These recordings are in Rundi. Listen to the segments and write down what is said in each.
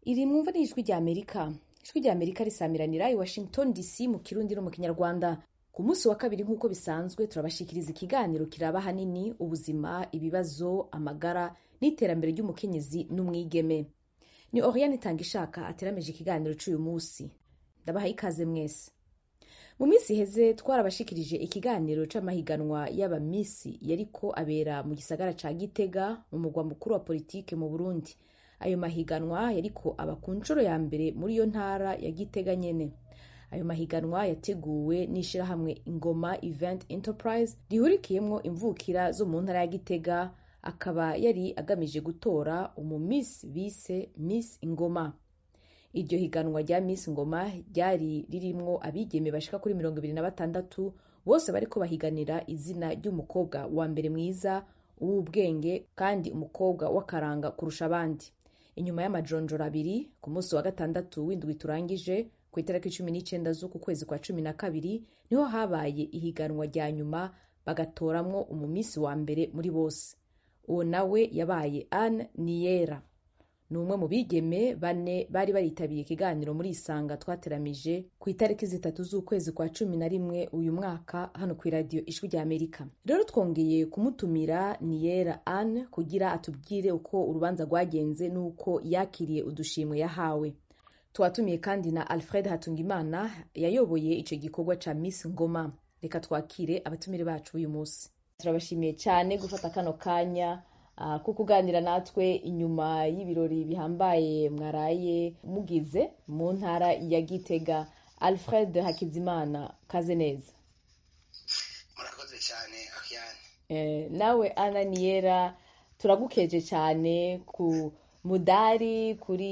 Iri mwumva ni ijwi ry'Amerika. Ijwi ry'Amerika risamiranira i Washington DC mu Kirundi no mu Kinyarwanda. Ku munsi wa kabiri nk'uko bisanzwe turabashikiriza ikiganiro kiraba hanini ubuzima, ibibazo, amagara n'iterambere ry'umukenyezi n'umwigeme. Ni Oriane Tangishaka aterameje ikiganiro c'uyu munsi. Ndabahaye ikaze mwese. Mu minsi iheze twarabashikirije ikiganiro c'amahiganwa y'aba Miss yariko abera mu gisagara ca Gitega mu mugwa mukuru wa politike mu Burundi. Ayo mahiganwa yariko aba ku ncuro ya mbere muri iyo ntara ya Gitega nyene. Ayo mahiganwa yateguwe n'ishirahamwe Ingoma Event Enterprise rihurikiyemwo imvukira zo mu ntara ya Gitega, akaba yari agamije gutora Miss bise Miss Ingoma. Iryo higanwa rya Miss Ngoma ryari ririmwo abigeme bashika kuri 26 bose bariko bahiganira izina ry'umukobwa wa mbere mwiza w'ubwenge kandi umukobwa w'akaranga kurusha abandi. Inyuma y'amajonjora abiri ku munsi wa gatandatu w'indwi turangije ku itariki 19 z'uku kwezi kwa 12 niho habaye ihiganwa rya nyuma bagatoramwo umumisi wa mbere muri bose. Uwo nawe yabaye Anne Niyera. Numwe mu bigeme bane bari baritabiye ikiganiro muri Isanga twateramije ku itariki 3 z'ukwezi kwa 11 uyu mwaka hano ku radio Ijwi ry'Amerika. Rero twongeye kumutumira Niyera Anne kugira atubwire uko urubanza rwagenze nuko yakiriye udushimwe yahawe. Twatumiye kandi na Alfred Hatungimana yayoboye ico gikorwa ca Miss Ngoma. Reka twakire abatumire bacu uyu munsi. Turabashimiye cyane gufata kano kanya ko kuganira natwe inyuma y'ibirori bihambaye mwaraye mugize mu ntara ya Gitega. Alfred Hakizimana, kaze neza. Murakoze cyane Akiane. Nawe Anna Niyera turagukeje cyane ku mudari kuri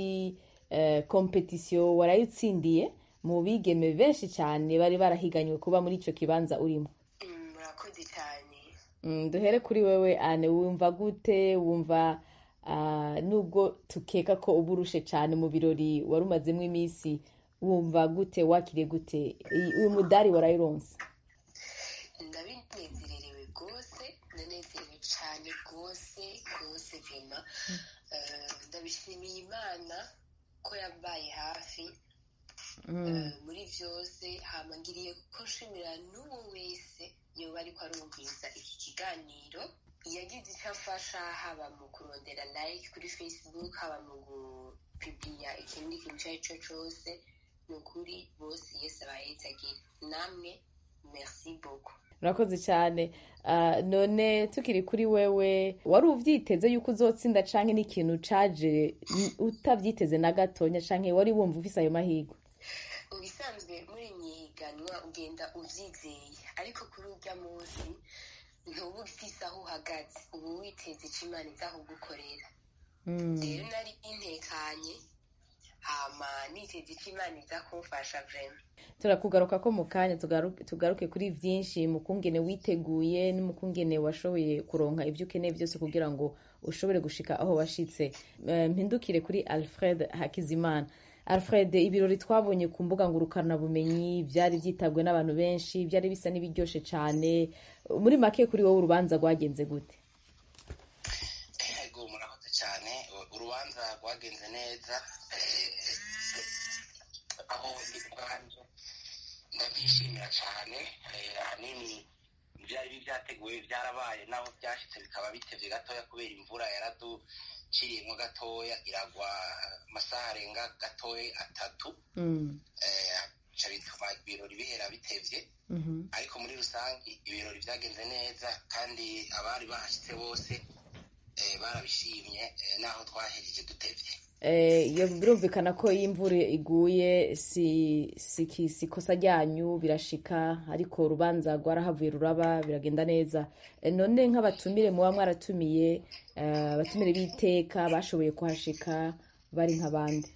competition warayitsindiye mu bigeme benshi cyane bari barahiganywe kuba muri ico kibanza urimo. Murakoze cyane. Duhere kuri wewe Anne, wumva gute? Wumva nubwo tukeka ko uburushe cyane mu birori warumazemo iminsi, wumva gute, wakiriye gute uyu mudari warayironse? Ndabinezererewe rwose, ndanezerewe cyane rwose vema. Ndabishimiye Imana ko yabaye hafi muri vyose. Hama ngiriye ko nshimira n'uwo wese yoba ariko arumviriza iki kiganiro, yagize icyo afasha, haba mu kurondera like kuri Facebook, haba mu gupibiya ikindi kintu icyo ari cyo cyose. Ni ukuri bose Yesu abahezagire. Namwe merci beaucoup. Urakoze cyane. None tukiri kuri wewe, wari uvyiteze yuko uzotsinda canke n'ikintu caje utavyiteze na gatonya, canke wari wumva ufise ayo mahirwe? Ubisanzwe muri nyiganwa ugenda uvyizeye, ariko kuri urya munsi ntuba ufise aho uhagaze, ubu witeze ico Imana izaho gukorera. Rero nari intekanye, hama niteze ico Imana iza kumfasha vrema. Turakugaruka ko mu kanya tugaruke kuri vyinshi mu kungene witeguye n'umukungene washoboye kuronka ivyo ukeneye byose kugira ngo ushobore gushika aho washitse. Mpindukire kuri Alfred Hakizimana. Alfred, ibirori twabonye ku mbuga ngurukana bumenyi byari byitabwe n'abantu benshi, byari bisa n'ibiryoshe cyane. Muri make kuri wowe urubanza rwagenze gute? Yego, murakoze cyane. Urubanza rwagenze neza, aho ubwanje ndabyishimira cyane. Ahanini byari byateguwe byarabaye, naho byashitse bikaba bitevye gatoya kubera imvura yaraduciyemwo gatoya, iragwa amasaha arenga gatoya 3. Ca bituma ibirori bihera bitevye. Ariko muri rusangi ibirori byagenze neza, kandi abari bahashitse bose barabishimye, naho twahejeje dutevye. Birumvikana ko iyo imvura iguye si kosa ryanyu, birashika, ariko urubanza rwarahavuye ruraba, biragenda neza. None nk'abatumire muba mwaratumiye, abatumire b'iteka bashoboye kuhashika bari nk'abandi?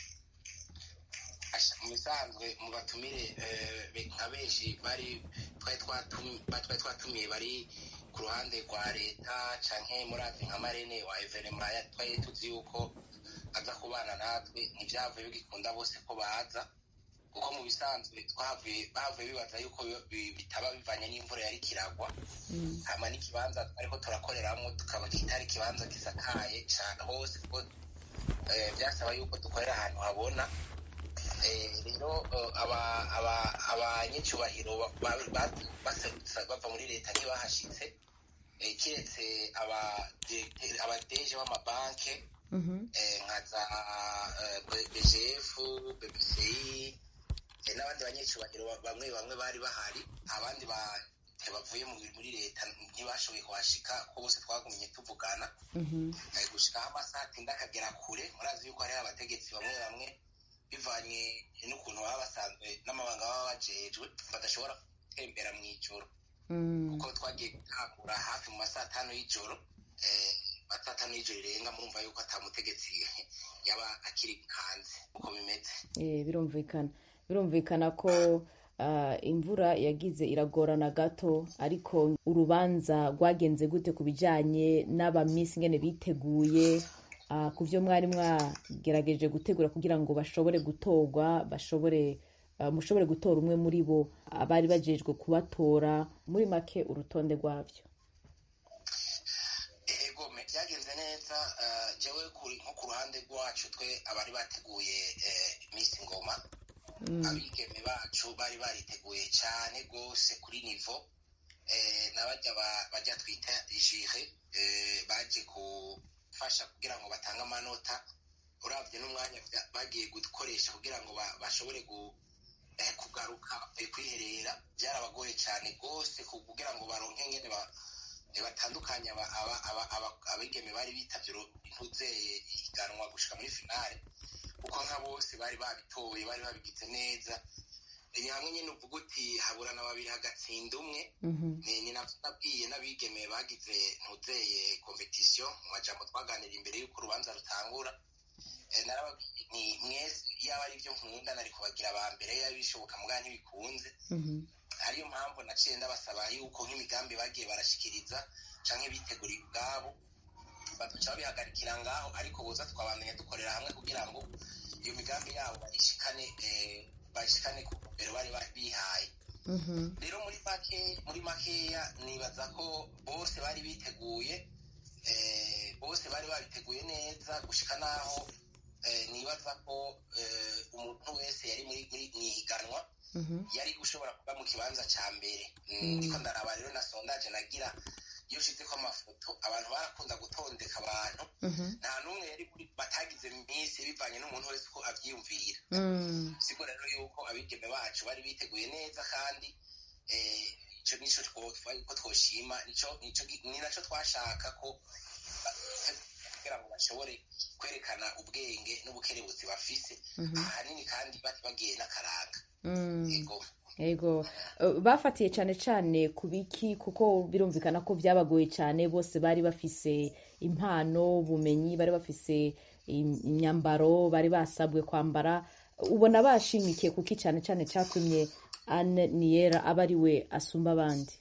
Mu bisanzwe mu batumire nka benshi twari twatumiye bari ku ruhande rwa leta, canke murazi nka marene wa evenema twari tuzi yuko aza kubana natwe. Ntivyavuye bigikunda bose ko baza, kuko mu bisanzwe bavuye bibaza yuko bitaba bivanye n'imvura yari kiragwa. Hama n'ikibanza ariko turakoreramwo tukaba kitari ikibanza gisakaye cane hose, byasaba yuko dukorera ahantu habona. Rero abanyacyubahiro bava muri leta ntibahashitse, kiretse abadeje b'amabanke nka za BGF, BBCI n'abandi banyacyubahiro bamwe bari bahari. Abandi bavuye muri leta ntibashoboye kuhashika, ko bose twagumye tuvugana gushikaho amasaha atinda akagera kure. Murazi yuko hariho abategetsi bamwe bivanye n'ukuntu baba basanzwe n'amabanga baba bajejwe badashobora gutembera mu ijoro, kuko twagiye gutangura hafi mu masaha 5 y'ijoro. Masaha 5 y'ijoro irenga, murumva yuko ata mutegetsi yaba akiri hanze. Uko bimeze birumvikana ko imvura yagize iragorana gato, ariko urubanza rwagenze gute ku bijanye n'abamisi ngene biteguye ku byo mwari mwagerageje gutegura kugira ngo bashobore gutorwa, mushobore gutora umwe muri bo abari bajejwe kubatora? muri make urutonde rwabyo. Ego byagenze neza. Jewe nko ku ruhande rwacu twe abari bateguye Miss Ngoma, abigeme bacu bari bariteguye cyane rwose kuri nivo, n'abajya bajya twita jire baje gufasha kugira ngo batange amanota. Uravye n'umwanya bagiye gukoresha kugira ngo bashobore kugaruka kwiherera, byarabagoye cyane rwose kugira ngo baronke ngene batandukanye abigeme bari bitavye intuzeye ihiganwa gushika muri finale, kuko nka bose bari babitoye, bari babigize neza. Ni hamwe nyine uvuga uti haburana babiri hagatsinda umwe. Ni nabwiye n'abigeme bagize ntuzeye competition mu majambo twaganira imbere y'uko urubanza rutangura. Narababwiye ni mwese yaba ari byo nkunda nari kubagira aba mbere yabishoboka mugana ntibikunze. Ariyo mpamvu naciye ndabasaba yuko nk'imigambi bagiye barashikiriza canke biteguriye ubwabo batuca bihagarikira ngaho, ariko boza twabandanya dukorera hamwe kugira ngo iyo migambi yabo bashikane ku mbere bari bihaye. Rero muri makeya nibaza ko bose bari biteguye, bose bari babiteguye neza gushika naho nibaza ko umuntu wese yari muri ihiganwa yari gushobora kuba mu kibanza ca mbere. Ndiko ndaraba rero na sondage nagira iyo shizeko amafoto, abantu barakunda gutondeka abantu, nta n'umwe yari batagize Miss bivanye n'umuntu wese ko avyiyumvira. Siko rero yuko abigeme bacu bari biteguye neza, kandi ico nico ko twoshima, ni naco twashaka ko kugira ngo bashobore kwerekana ubwenge n'ubukerebutsi bafise ahanini, kandi bagiye n'akaranga. Ego bafatiye cyane ku biki? kuko birumvikana ko byabagoye cyane. Bose bari bafise impano, ubumenyi, bari bafise imyambaro bari basabwe kwambara. Ubona bashimikiye kuki cyane cyatumye Anne Niyera aba ari we asumba abandi?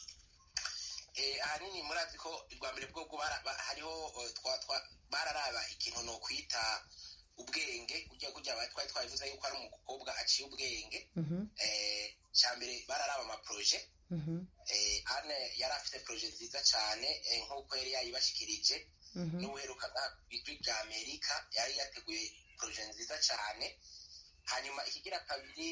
Ahanini murazi ko rwa mbere bwo hariho bararaba ikintu no kwita ubwenge, kujya twari twabivuze yuko ari umukobwa aciye ubwenge. Cyambere bararaba amaproje. Anne yari afite proje nziza cyane nk'uko yari yayibashikirije n'ubuheruka bw'ijwi rya Amerika, yari yateguye proje nziza cyane. Hanyuma ikigira kabiri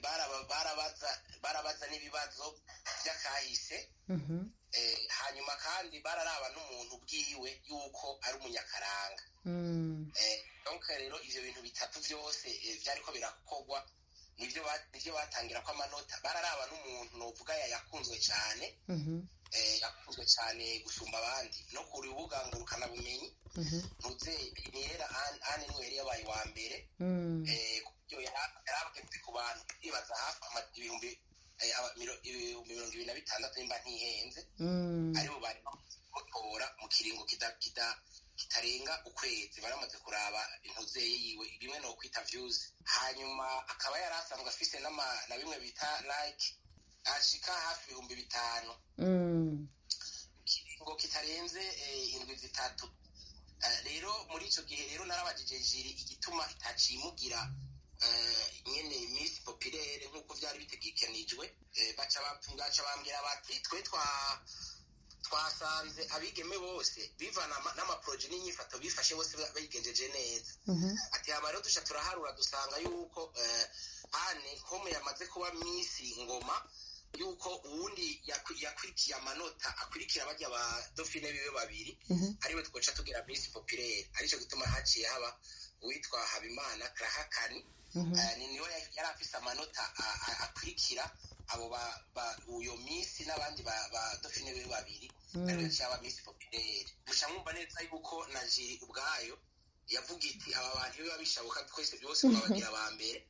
barabaza n'ibibazo by'akahise. Hanyuma kandi bararaba n'umuntu bwiwe yuko ari umunyakaranga. Donc rero ivyo bintu bitatu byose byariko birakorwa, nivyo batangira ko amanota. Bararaba n'umuntu novuga yakunzwe cyane, yakunzwe cyane gusumba abandi no ku rubuga ngurukana bumenyi. Niyera Anne niwe yari yabaye wa mbere, kubyo yarabwe ku bantu ibaza hafi ibihumbi 26 nimba ntihenze, aribo bari bamutora mu kiringo kitarenga ukwezi. Baramaze kuraba intuzeye yiwe bimwe no kwita views. Hanyuma akaba yari asanzwe afise na bimwe bita like ashika hafi 5,000 kiringo kitarenze indwi zitatu. Rero muri ico gihe rero narabajije jiri igituma itacimugira nyene Miss Populaire nk'uko vyari bitegekanijwe. Baca bambwira bati twe twasanze abigeme bose bivana n'amaproje n'inyifato bifashe bose bigenjeje neza. Ati hama rero dusha turaharura dusanga yuko Anne home yamaze kuba Miss Ngoma, yuko uwundi yakurikiye amanota akurikira bajya ba Dauphine bibe babiri, ariwe twoca tugira Miss Populaire. Arico gituma haciye haba uwitwa Habimana Krahakani, niwe yari afise amanota akurikira abo uyo Miss n'abandi ba Dauphine bibe babiri, ariwe cyaba Miss Populaire. Musha mwumva neza yuko na jiri ubwayo yavuga iti aba bantu biba bishabuka twese byose babagira ba mbere,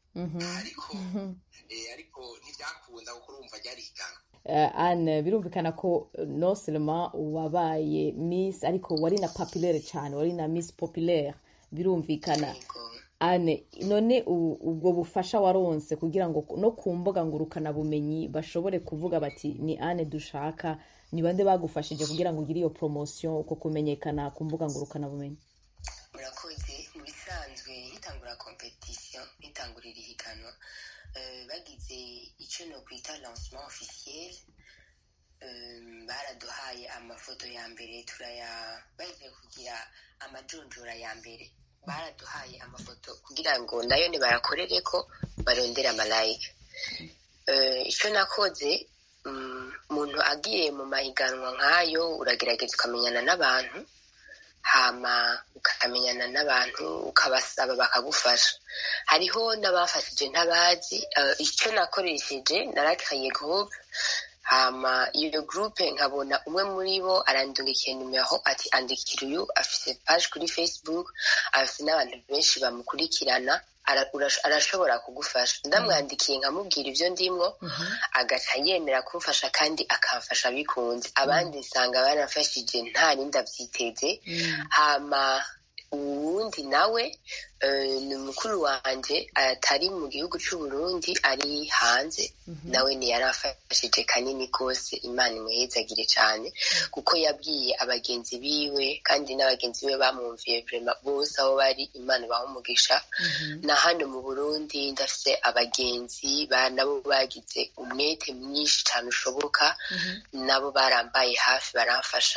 ariko ntibyakunda kuko urumva ryari higana. Anne, birumvikana ko non seulement wabaye Miss ariko wari na populaire cyane, wari na Miss Populaire, birumvikana. Anne, none ubwo bufasha waronse kugira ngo no ku mbuga ngurukana bumenyi bashobore kuvuga bati ni Anne dushaka, ni bande bagufashije kugira ngo ugire iyo promotion uko kumenyekana ku mbuga ngurukana bumenyi? Murakoze. Mu bisanzwe hitangura competition, hitangurira ihiganwa, bagize icyo no kwita lancement officiel, baraduhaye amafoto ya mbere bagiye kugira amajonjora ya mbere, baraduhaye amafoto kugira ngo nayo nibayakorere ko barondera amalike. Icyo nakoze, umuntu agiye mu mahiganwa nk'ayo uragerageza ukamenyana n'abantu, hama ukamenyana n'abantu ukabasaba bakagufasha. Hariho n'abafashije ntabazi. Icyo nakoresheje narakaye groupe, hama iyo groupe nkabona umwe muri bo arandungikiye numero ati andikira uyu afise page kuri Facebook, afise n'abantu benshi bamukurikirana, arashobora kugufasha. Ndamwandikiye nkamubwira ibyo ndimwo, agaca yemera kumfasha kandi akamfasha bikunze. Abandi nsanga barafashije nta rindi abyiteze. Hama uwundi nawe ni mukuru wanje atari mu gihugu cy'u Burundi, ari hanze, nawe ni yarafashije kanini kose. Imana imuhezagire cyane kuko yabwiye abagenzi biwe kandi n'abagenzi be bamwumviye vraiment bose aho bari. Imana baho umugisha. Na hano mu Burundi ndafise abagenzi nabo bagize umwete mwinshi cyane ushoboka, nabo barambaye hafi baramfasha.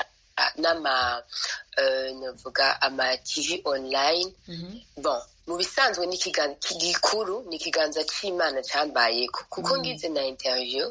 Navuga ama TV online. Bon, mu bisanzwe ni gikuru, ni ikiganza cy'Imana cyambaye kuko ngize na interview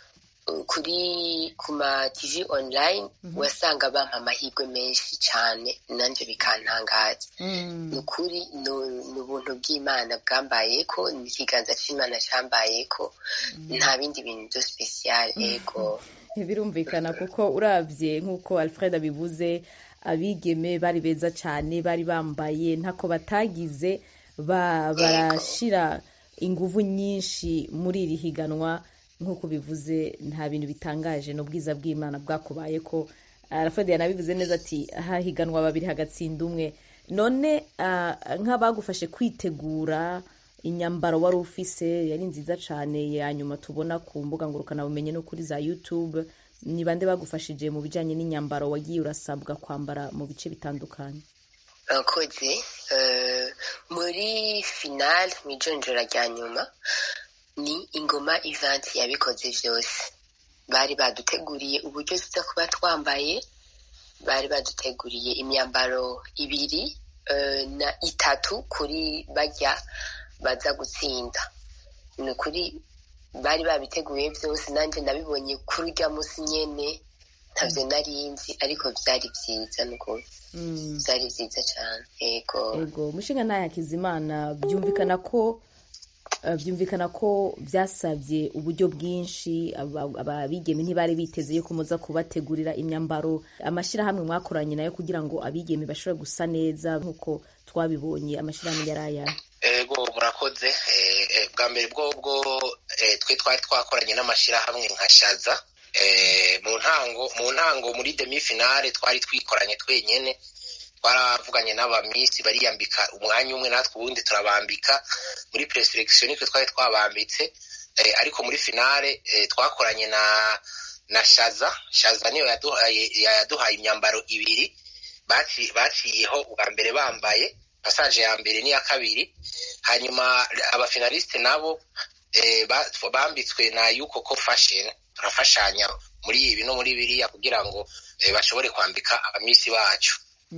ku ma TV online, wasanga bampa amahirwe menshi cyane, nanje bikantangaza. Nukuri ni ubuntu bw'Imana bwambaye ko, ni ikiganza cy'Imana cyambaye ko, nta bindi bintu byo special. Ego birumvikana kuko uravye nk'uko Alfred abivuze, abigeme bari beza cyane, bari bambaye ntako batagize, barashira inguvu nyinshi muri iri higanwa. Nk'uko bivuze, nta bintu bitangaje, n'ubwiza bw'Imana bwakubaye ko. Alfred yanabivuze neza ati hahiganwa babiri hagatsinda umwe. None nk'abagufashe kwitegura, inyambaro wari ufise yari nziza cyane, ya nyuma tubona ku mbuga ngurukana bumenye no kuri za YouTube, ni bande bagufashije mu bijanye n'inyambaro wagiye urasabwa kwambara mu bice bitandukanye? Akoze muri final mijonjora rya nyuma ni Ingoma Event yabikoze vyose. Bari baduteguriye uburyo tuza kuba twambaye, bari baduteguriye imyambaro 2 na 3 kuri bajya baza gutsinda. Ni kuri bari babiteguye byose, nanje nabibonye kuri rya musi nyene, ntavyo narinzi, ariko byari byiza nuko byari byiza cyane. Ego mushinga naye Hakizimana, byumvikana ko byasabye uburyo bwinshi. Abigeme ntibari biteze yuko muza kubategurira imyambaro. Amashirahamwe mwakoranye nayo kugira ngo abigeme bashobore gusa neza nk'uko twabibonye, amashirahamwe yaraya? Ego murakoze. Bwa mbere bwo twe twari twakoranye n'amashirahamwe nka Shaza. Mu ntango muri demi finale twari twikoranye twenyene, twaravuganye n'abamisi bariyambika umwanya umwe, natwe ubundi turabambika. Muri preselection niko twari twabambitse, ariko muri finale twakoranye na Shaza niyo yaduhaye imyambaro 2 baciyeho ubwa mbere bambaye passage ya mbere n'iya kabiri. Hanyuma abafinaliste nabo bambitswe na Yukoko Fashion, turafashanya muri ibi no muri biriya kugira ngo bashobore kwambika abamisi bacu.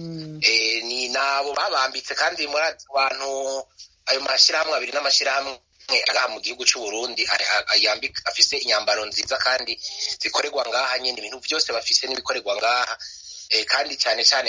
Ni nabo babambitse kandi muri abantu ayo mashirahamwe abiri n'amashirahamwe agaha mu gihugu cy'u Burundi yambika afise inyambaro nziza kandi zikorerwa ngaha nyene ibintu byose bafise n'ibikorerwa ngaha kandi cyane cyane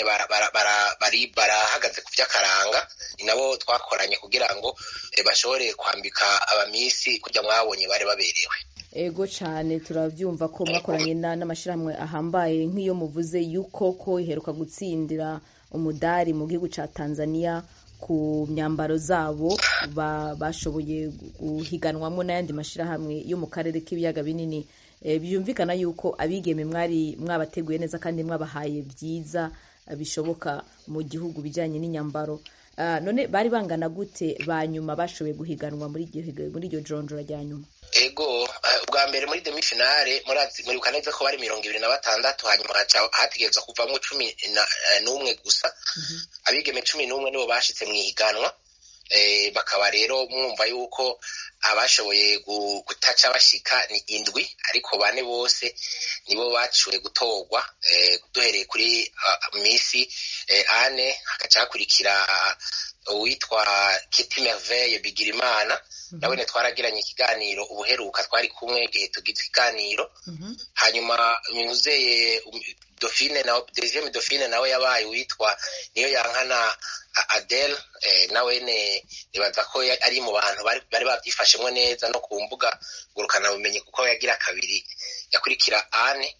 barahagaze ku by'akaranga ni nabo twakoranye kugira ngo bashobore kwambika abamisi kujya mwabonye bari baberewe. Ego cyane turabyumva ko mwakoranye n'amashirahamwe ahambaye nk'iyo muvuze yuko ko iheruka gutsindira umudari mu gihugu ca Tanzania ku myambaro zabo bashoboye guhiganwamo n'ayandi mashirahamwe yo mu karere k'ibiyaga binini. Byumvikana yuko abigeme mwari mwabateguye neza kandi mwabahaye byiza bishoboka mu gihugu bijanye n'inyambaro. None bari bangana gute banyuma bashoboye guhiganwa muri iryo jonjora rya nyuma? Ego ubwa mbere muri demi finale muri kaneza ko bari 26 hanyuma hategezwa kuvamo 11 gusa. Abigeme 11 nibo bashitse mu ihiganwa. Bakaba rero mwumva yuko abashoboye gutaca bashika ni 7 ariko bane bose nibo bacuye gutorwa duhereye kuri Misi Anne hakaca hakurikira uwitwa Kitty Merveille Bigirimana nawe ne twaragiranye ikiganiro ubuheruka twari kumwe gihe tugize ikiganiro. Hanyuma muzeye Dauphine na deuxième Dauphine nawe yabaye witwa niyo yankana Adele nawe nibaza ko ari mu bantu bari babyifashemwe neza no ku mbuga ngurukana bumenye kuko yagira kabiri yakurikira Anne.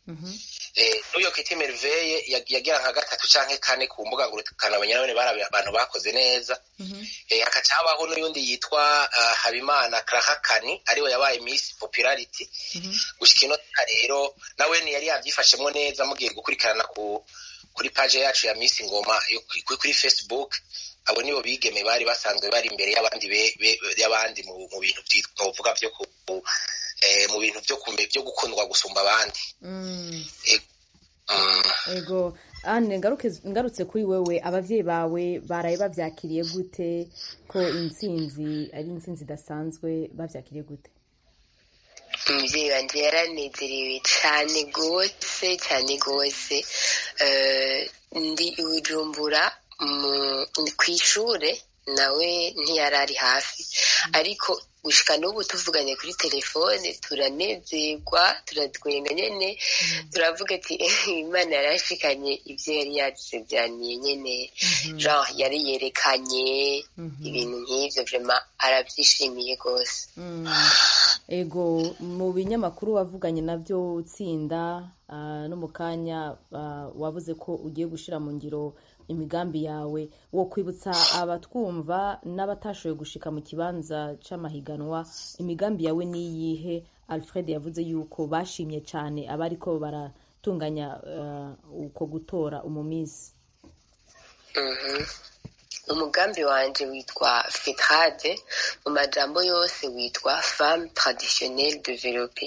Uyo Kitty Merveille yagira nka gatatu canke kane ku mbuga ngurukana bumenye nawe bari abantu bakoze neza. Hakacabaho n'uyundi yitwa Habimana Krahakani ariwe yabaye Miss Popularity. Gushikino rero nawe yari yabyifashemwe neza mugiye gukurikirana kuri page yacu ya Miss Ngoma kuri Facebook. Abo nibo bigeme bari basanzwe bari imbere y'abandi mu bintu byitwa byo mu bintu byo gukundwa gusumba abandi. Ego Anne ngarutse kuri wewe abavyeyi bawe baraye bavyakiriye gute ko intsinzi ari intsinzi dasanzwe bavyakiriye gute? Umuvyeyi wanje yaranezerewe cyane gose ndi Bujumbura kw'ishure nawe ntiyarari hafi ariko gushika n'ubu tuvuganye kuri telefone turanezerwa turatwenga nyene turavuga ati Imana yarashikanye ivyo yari yadusezeraniye nyene genre yari yerekanye ibintu nk'ivyo vraiment aravyishimiye gose. Ego mu binyamakuru wavuganye navyo utsinda no mu kanya wavuze ko ugiye gushira mu ngiro imigambi yawe wo kwibutsa abatwumva n'abatashoboye gushika mu kibanza c'amahiganwa imigambi yawe niyihe? Alfred yavuze yuko bashimye cyane abariko baratunganya uko gutora umumisi. Umugambi wanje witwa FETRADE mu majambo yose witwa Femme Traditionnelle Développée.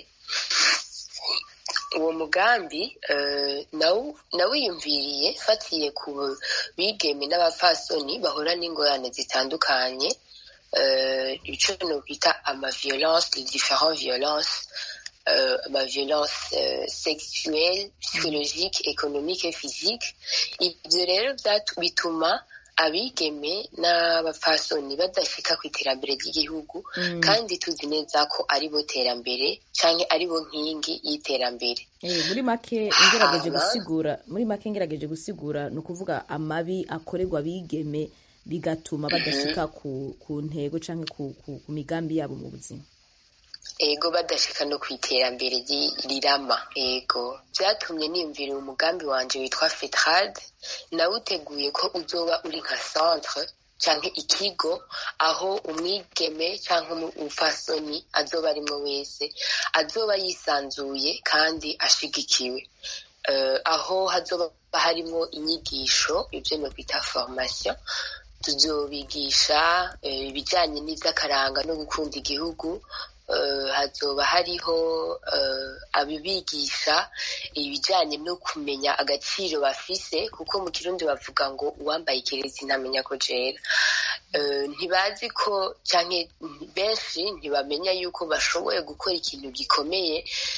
Uwo mugambi nawiyumviriye fatiye ku bigeme n'abafasoni bahora n'ingorane zitandukanye ico no bita violence, les différentes violences, violence sexuelle, psychologique, économique et physique. Ivyo rero bituma abigeme n'abafasoni badashika ku iterambere ry'igihugu kandi tuzi neza ko ari bo terambere canke ari bo nkingi y'iterambere. Muri make ngerageje gusigura no kuvuga amabi akorerwa abigeme bigatuma badashika ku ntego canke ku migambi yabo mu buzima. Ego badashika no kwiterambere rirama. Ego byatumye niyumvira umugambi wanje witwa FETRADE nawuteguye ko uzoba uri nka centre canke ikigo aho umwigeme canke umufasoni azoba arimwo wese azoba yisanzuye kandi ashigikiwe. Aho hazoba harimo inyigisho ivyo no kwita formation tuzobigisha ibijanye n'ivy'akaranga no gukunda igihugu. Hazoba hariho abibigisha ibijanye no kumenya agaciro bafise kuko mu Kirundi bavuga ngo uwambaye ikirezi ntamenya ko jera. Ntibazi ko canke benshi ntibamenya yuko bashoboye gukora ikintu gikomeye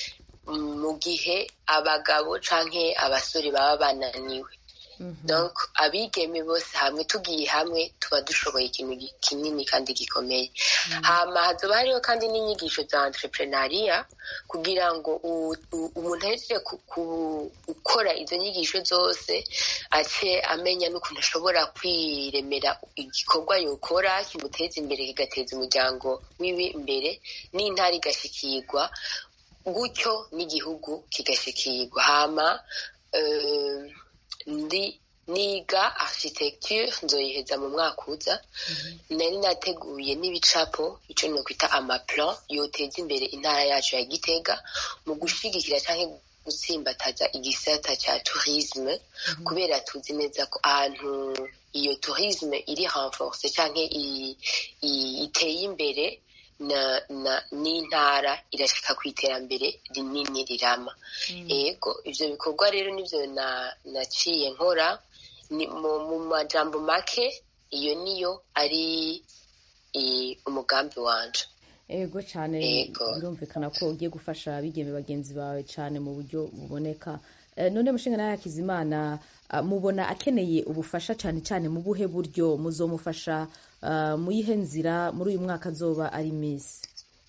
mu gihe abagabo canke abasore baba bananiwe. Donc abigeme bose hamwe tugiye hamwe tuba dushoboye ikintu kinini kandi gikomeye. Hama hazoba hariho kandi n'inyigisho za entrepreneuria kugira ngo umuntu ahejeje gukora izo nyigisho zose ace amenya n'ukuntu ashobora kwiremera igikorwa yokora kimuteza imbere kigateza umuryango wiwe imbere n'intara igashikirwa gutyo n'igihugu kigashikirwa. Hama niga architecture nzoyiheza mu mwaka uza. Nari nateguye n'ibicapo ico nokwita amaplan yoteza imbere intara yacu ya Gitega mu gushigikira canke gutsimbataza igisata ca tourisme kubera tuzi neza ko ahantu iyo tourisme iri renforce canke iteye imbere n'intara irashika ku iterambere rinini rirama. Ego ivyo bikorwa rero nivyo naciye nkora mu majambo make. Iyo niyo ari umugambi wanje. Ego cyane birumvikana ko ugiye gufasha abigeme bagenzi bawe cyane mu buryo buboneka. None mushinga nawe Hakizimana mubona akeneye ubufasha cyane cyane mu buhe buryo muzomufasha muyihe nzira muri uyu mwaka azoba ari Miss?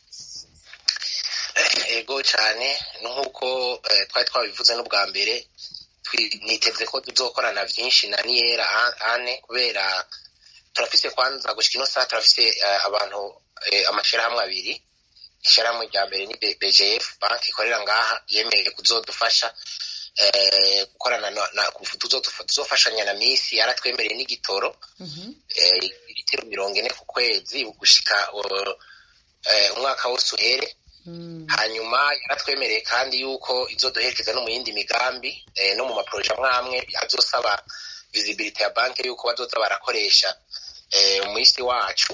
Ego cyane nk'uko twari twabivuze n'ubwa mbere niteze ko tuzokorana byinshi na Niera Ane kubera turafise kwanza gushika ino saa turafise abantu amashirahamwe abiri. Ishirahamwe rya mbere ni BGF banki ikorera ngaha yemeye kuzodufasha gukorana tuzofashanya na Miss yaratwemereye n'igitoro litiro 40 ku kwezi gushika umwaka wose uhere. Hanyuma yaratwemereye kandi yuko izoduherekeza no mu yindi migambi no mu maproje amwe azosaba visibility ya banki yuko bazoza barakoresha mu isi wacu.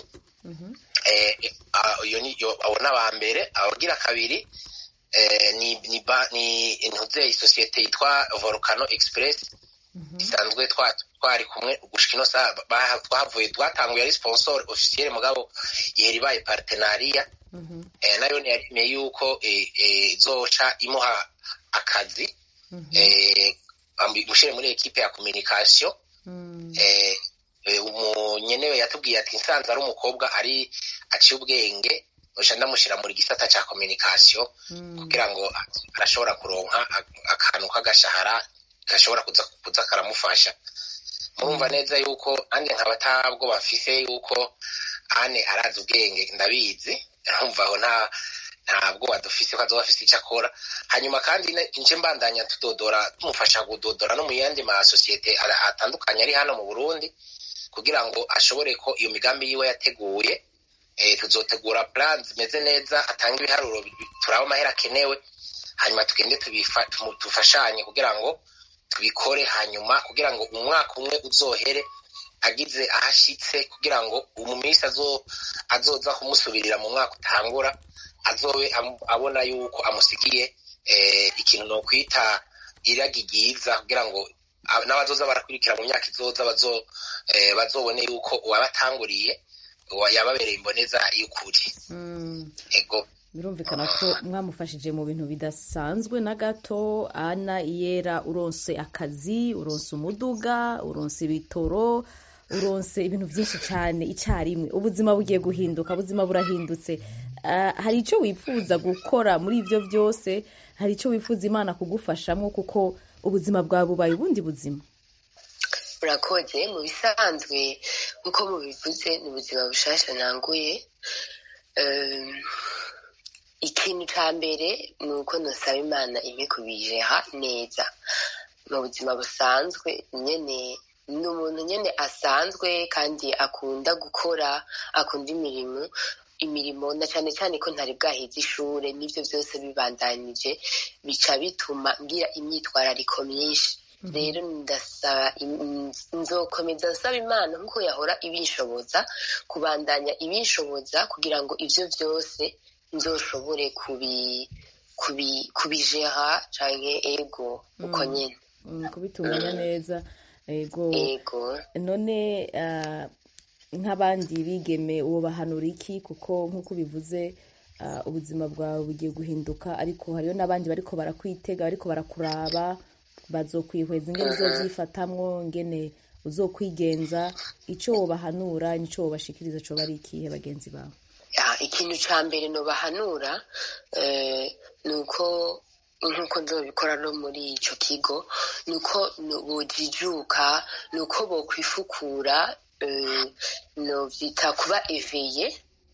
Iyo ni abona ba mbere. Abagira kabiri ni intuze societe yitwa Volcano Express isanzwe twari kumwe gushika ino saa twavuye twatanguye ari sponsor officiel mugabo yeri baye partenariat. Nayo yaremeye yuko izoca imuha akazi mushire muri equipe ya communication. Umunyenewe yatubwiye ati nsanze ari umukobwa ari aciye ubwenge oca ndamushira muri gisata ca communication kugira ngo arashobora kuronka akantu k'agashahara gashobora kuza karamufasha. Murumva neza yuko ande nkabatabwo bafise yuko Ane arazi ubwenge ndabizi. Urumva aho ntabwo adufise ko azobafise icyo akora. Hanyuma kandi nje mbandanya tumufasha kudodora no mu yandi ma societe atandukanye ari hano mu Burundi kugira ngo ashobore ko iyo migambi yiwe yateguye. Tuzotegura plans zimeze neza atanga ibiharuro turaba amahera akenewe hanyuma tugende tufashanye kugira ngo tubikore hanyuma kugira ngo umwaka umwe uzohere agize ahashitse kugira ngo mu minsi azoza kumusubirira mu mwaka utangura azobe abona yuko amusigiye ikintu no kwita iragigiza kugira ngo n'abazoza barakurikira mu myaka izoza bazobone yuko uwabatanguriye yababereye imboneza y'ukuri. Ego birumvikana ko mwamufashije mu bintu bidasanzwe na gato. Ana Iyera uronse akazi, uronse umuduga, uronse ibitoro, uronse ibintu byinshi cyane icyarimwe. Ubuzima bugiye guhinduka, ubuzima burahindutse. Hari icyo wifuza gukora muri ibyo byose? Hari icyo wifuza Imana kugufashamo kuko ubuzima bwawe bubaye ubundi buzima? Urakoze. Mu bisanzwe nkuko mubivuze ni ubuzima bushasha nanguye. Ikintu cya mbere ni uko nosaba Imana impe kubijera neza. Mu buzima busanzwe nyene ni umuntu nyene asanzwe kandi akunda gukora, akunda imirimo na cyane cyane ko ntari bwaheze ishure n'ibyo byose bibandanije bica bituma ngira imyitwarariko myinshi. Rero nzokomeza nsaba Imana nkuko yahora ibinshoboza kubandanya ibinshoboza kugira ngo ivyo byose nzoshobore kubijera canke ego uko nyene kubitunganya neza. Ego none nk'abandi bigeme uwo bahanura iki kuko nkuko bivuze ubuzima bwawe bugiye guhinduka, ariko hariyo n'abandi bariko barakwitega, bariko barakuraba, bazokwihweza ingene uzovyifatamwo, ingene uzokwigenza. Ico wobahanura, nico wobashikiriza coba ari ikihe bagenzi bawe? Ikintu ca mbere nobahanura nuko nkuko nzobikora no muri ico kigo, nuko bojijuka, nuko bokwifukura, novyita kuba eveye,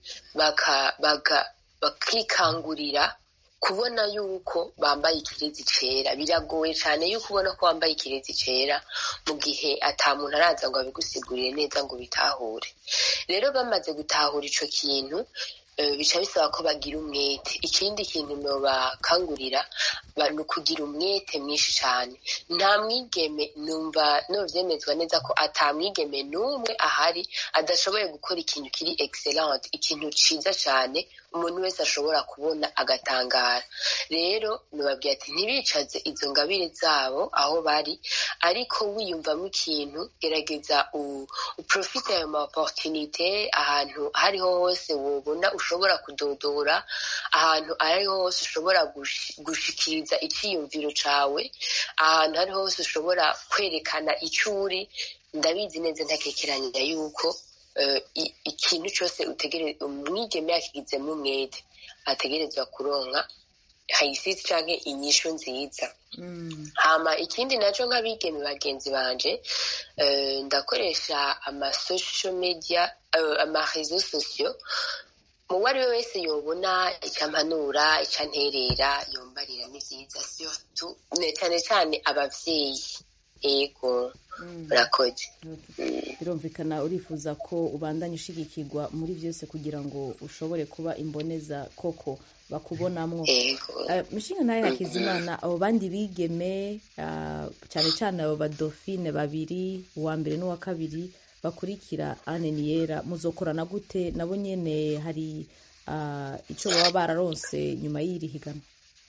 bakikangurira kubona yuko bambaye ikirezi cera. Biragoye cane yuko ubona ko wambaye ikirezi cera mu gihe ata muntu araza ngo abigusigurire neza ngo bitahure. Rero bamaze gutahura ico kintu, bica bisaba ko bagira umwete. Ikindi kintu nobakangurira ni ukugira umwete mwinshi cane. Nta mwigeme, numva novyemezwa neza ko ata mwigeme n'umwe ahari adashoboye gukora ikintu kiri excellent, ikintu ciza cane umuntu wese ashobora kubona agatangara. Rero nobabwira ati ntibicaze izo ngabire zabo aho bari, ariko wiyumvamo ikintu, gerageza uprofite ayo ma opportunité ahantu hariho hose wobona ushobora kudodora, ahantu ariho hose ushobora gushikiriza iciyumviro cawe, ahantu hariho hose ushobora kwerekana ico uri. Ndabizi neza ntakekeranya yuko ikintu cyose umwigeme yakigizemo umwete ategerezwa kuronka hayisisi canke inyishu nziza. Hama ikindi naco nk'abigeme bagenzi banje, ndakoresha ama social media, ama réseaux sociaux. Uwo ari we wese yobona icampanura, icanterera, yombarira ni vyiza, surtout cane cane abavyeyi. Ego, murakoze. Birumvikana urifuza ko ubandanya ushigikirwa muri vyose kugira ngo ushobore kuba imboneza koko bakubonamwo. Mushinga naye Hakizimana, abo bandi bigeme cane cane abo badofine babiri, uwa mbere n'uwa kabiri bakurikira Anne Niyera, muzokorana gute? Nabo nyene hari ico baba bararonse nyuma y'iri higanwa?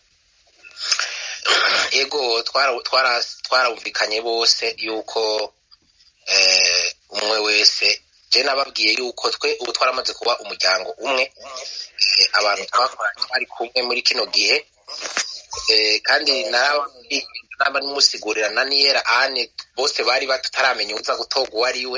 Ego, twarumvikanye bose yuko umwe wese, je nababwiye yuko twe ubu twaramaze kuba umuryango umwe, abantu twakoranye bari kumwe muri kino gihe, kandi naba nimusigurira na Niyera Anne bose bari bataramenya uza gutorwa uwo ari we.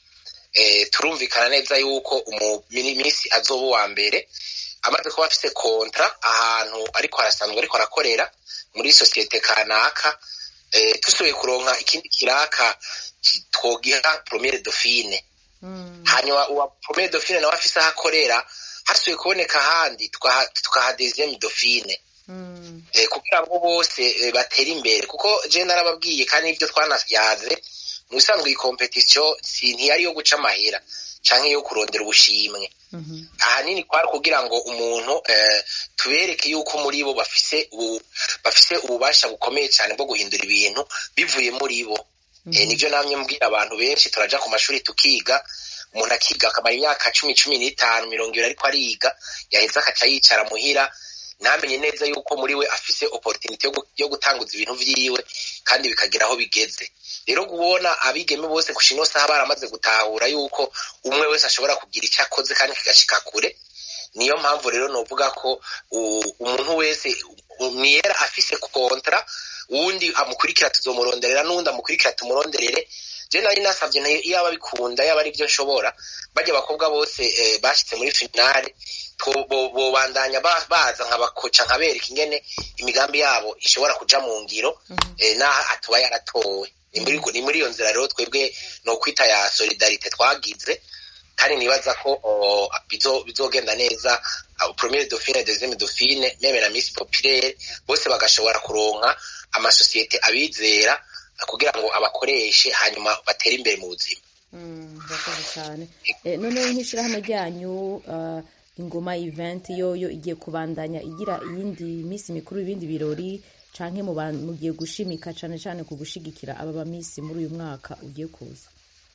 Turumvikana neza yuko minsi azoba uwa mbere, amaze kuba afise kontra ahantu ariko arasanzwe ariko arakorera muri societe kanaka, tusubiye kuronka ikindi kiraka twogiha première dauphine. Hanyuma uwa première dauphine nawe afise aho akorera, hasubiye kuboneka ahandi tukaha deuxième dauphine, kugira ngo bose batere imbere. Kuko je narababwiye kandi ibyo twanasyaze, mu bisanzwe iyi competition ntiyari yo guca amahera canke yo kurondera ubushimwe. Ahanini kwari kugira ngo umuntu tubereke yuko muri bo bafise ububasha bukomeye cyane bwo guhindura ibintu bivuye muri bo. Nivyo namye mbwira abantu benshi, turaja ku mashuri tukiga, umuntu akiga akamara imyaka 10-15 20 ariko ariga, yaheza akaca yicara muhira, namenye neza yuko muri we afise opportunity yo gutanguza ibintu vyiwe kandi bikagira aho bigeze. Rero kubona abigeme bose kushino saha baramaze gutahura yuko umwe wese ashobora kugira icyo akoze kandi kigashika kure, niyo mpamvu rero novuga ko umuntu wese Niyera afise kontra, uwundi amukurikira tuzomuronderera, n'undi amukurikira tumuronderere. Je nari nasavye iyo ababikunda, yaba ari byo nshobora, bajya abakobwa bose bashitse muri finale bo bandanya baza nkabakoca nkabereka ingene imigambi yabo ishobora kuja mu ngiro, naho atuba yaratowe. Ni muri iyo nzira rero twebwe no kwita ya solidarite twagize, kandi nibaza ko bizogenda neza. Première dauphine, deuxième dauphine, meme na Miss Populaire bose bagashobora kuronka amasosiyete abizera kugira ngo abakoreshe hanyuma batere imbere mu buzima. Bakoze cyane. None nk'ishirahamwe ryanyu Ingoma event yoyo igiye kubandanya igira iyindi misi mikuru, ibindi birori, canke mugiye gushimika cane cane ku gushigikira aba ba misi muri uyu mwaka ugiye kuza?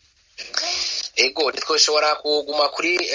Ego, ntitwoshobora kuguma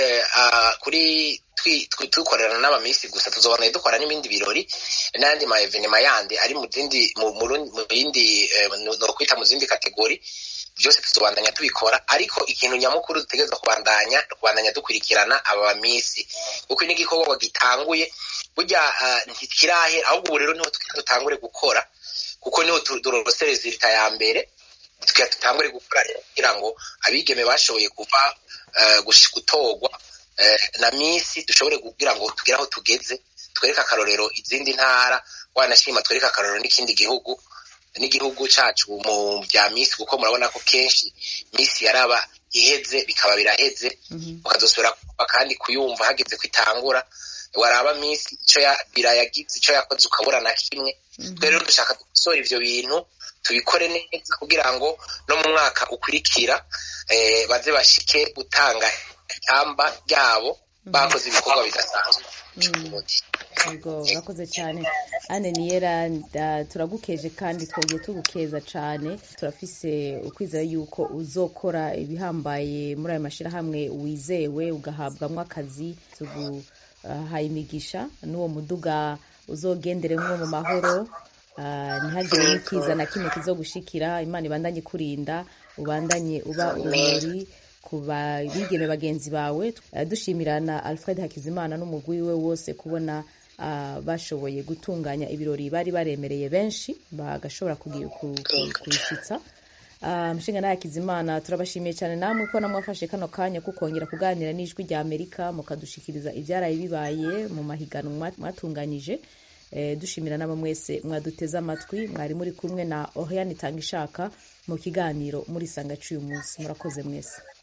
kuri twikorerana n'abamisi gusa, tuzobana dukora n'ibindi birori n'andi ma evenement yandi ari mu yindi no kwita mu zindi kategori. byose tuzobandanya tubikora, ariko ikintu nyamukuru dutegerezwa kubandanya dukurikirana aba misi, kuko ni igikorwa gitanguye burya ntikirahe, ahubwo ubu rero niho dutangure gukora, kuko niho durosereza leta ya mbere, dutangure gukora kugira ngo abigeme bashoboye kuva gutorwa na misi dushobore kugira ngo tugere aho tugeze, twereke akarorero izindi ntara, wanashima twereke akarorero n'igihugu cyacu mu bya misi, kuko murabona ko kenshi misi yaraba iheze bikaba biraheze, ukazosubira kandi kuyumva hageze kwitangura, waraba misi icyo birayagize icyo yakoze ukabura na kimwe. Twe rero dushaka gusora ivyo bintu tubikore neza kugira ngo no mu mwaka ukurikira baze bashike gutanga itamba ryabo bakoze ibikorwa bidasanzwe. Urakoze cyane Anne Niyera, turagukeje kandi twongeye tugukeza cyane, turafise ukwizera yuko uzokora ibihambaye muri ayo mashirahamwe wizewe ugahabwamwo akazi, tuguhaye imigisha n'uwo muduga uzogenderemwo mu mahoro, ntihagire n'ikiza na kimwe kizogushikira, Imana ibandanye kurinda, ubandanye uba urumuri ku bigeme bagenzi bawe. Dushimirana Alfred Hakizimana n'umugwi we wose kubona bashoboye gutunganya ibirori bari baremereye benshi bagashobora kubishitsa. Mshinga Hakizimana, turabashimiye cyane namwe ko namwafashe kano kanya kukongera kuganira n'ijwi rya Amerika mukadushikiriza ibyaraye bibaye mu mahiganwa mwatunganyije. Dushimira n'aba mwese mwaduteze amatwi, mwari muri kumwe na Oriane Itangishaka mu kiganiro muri Sanga cy'uyu munsi. Murakoze mwese.